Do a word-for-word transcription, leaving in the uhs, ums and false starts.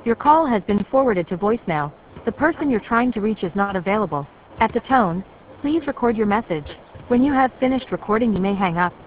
Your call has been forwarded to voicemail. The person you're trying to reach is not available. At the tone, please record your message. When you have finished recording, you may hang up.